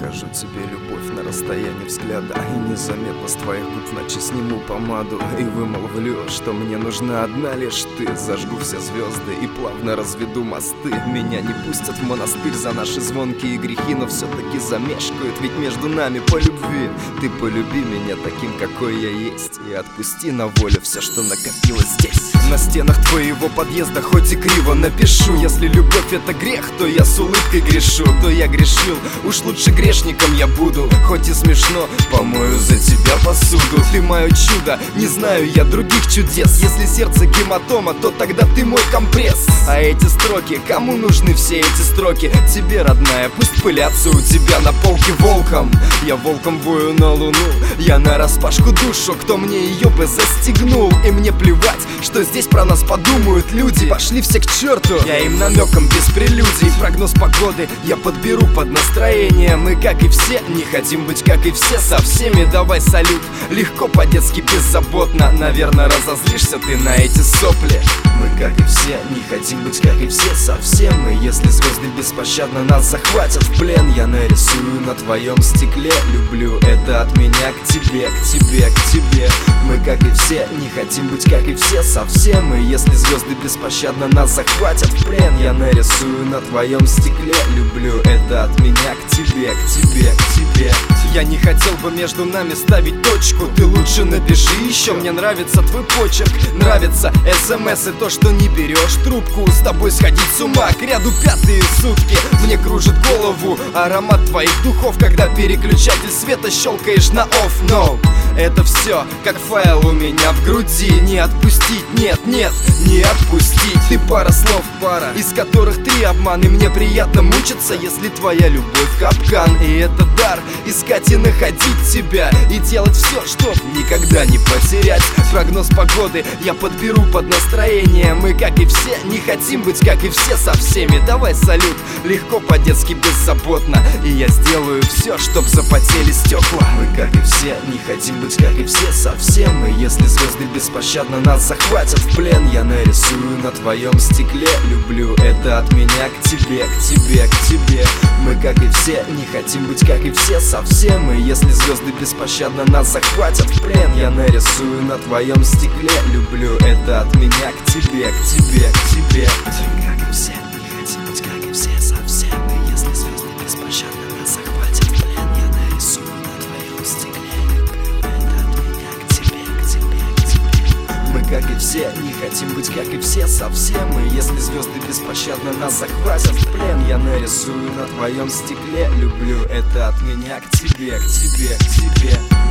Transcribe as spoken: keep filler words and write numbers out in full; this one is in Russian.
покажу тебе любовь на расстоянии взгляда. И незаметно с твоих губ в ночи сниму помаду и вымолвлю, что мне нужна одна лишь ты. Зажгу все звезды и плавно разведу мосты. Меня не пустят в монастырь за наши звонкие грехи, но все-таки замешкают, ведь между нами по любви. Ты полюби меня таким, какой я есть, и отпусти на волю все, что накопилось здесь. На стенах твоего подъезда хоть и криво напишу: если любовь это грех, то я с улыбкой грешу. То я грешил, уж лучше грешником я буду. Хоть и смешно, помою за тебя посуду. Ты мое чудо, не знаю я других чудес. Если сердце гематома, то тогда ты мой компресс. А эти строки, кому нужны все эти строки? Тебе, родная, пусть пылятся у тебя на полке волком. Я волком вою на луну, я нараспашку душу, кто мне ее бы застегнул. И мне плевать, что здесь про нас подумают люди. Пошли все к черту, я им намеком без прелюдий. Прогноз погоды я подберу под настроение. Мы, как и все, не хотим быть, как и все, со всеми. Давай салют, легко, по-детски, беззаботно. Наверное, разозлишься ты на эти сопли. Мы, как и все, не хотим быть, как и все, совсем. И если звезды беспощадно нас захватят в плен, я нарисую на твоем стекле: люблю это от меня к тебе, к тебе, к тебе. Мы, как и все, не хотим быть, как и все, совсем. И если звезды беспощадно нас захватят в плен, я нарисую на твоем стекле: люблю это от меня к тебе, к тебе, к тебе. Я не хотел бы между нами ставить точку. Ты лучше напиши еще, мне нравится твой почерк. Нравится смс и то, что не берешь трубку. С тобой сходить с ума к ряду пятые сутки. Мне кружит голову аромат твоих духов, когда переключатель света щелкаешь на off. No, это все как файл у меня в груди. Не отпустить, нет, нет, не отпустить. Ты пара слов, пара, из которых три обман. И мне приятно мучиться, если твоя любовь капкан. И это дар искать и находить тебя, и делать все, чтоб никогда не потерять. Прогноз погоды я подберу под настроение. Мы, как и все, не хотим быть, как и все, со всеми. Давай салют, легко, по-детски, беззаботно. И я сделаю все, чтоб запотели стекла. Мы, как и все, не хотим быть, как и все, совсем. И если звезды беспощадно нас захватят в плен, я нарисую на твоем стекле: люблю это от меня к тебе, к тебе, к тебе. Мы, как и все, не хотим быть, как и все, совсем. И если звезды беспощадно нас захватят в плен, я нарисую на твоем стекле: люблю это от меня к тебе, к тебе, к тебе. Мы, как и все, не хотим быть, как и все, совсем. И если звезды беспощадно нас захватят в плен, я нарисую на твоем стекле: люблю это от меня к тебе, к тебе, к тебе. Мы, как и все, не хотим быть, как и все, совсем. И если звезды беспощадно нас захватят в плен, я нарисую на твоем стекле: люблю это от меня к тебе, к тебе, к тебе.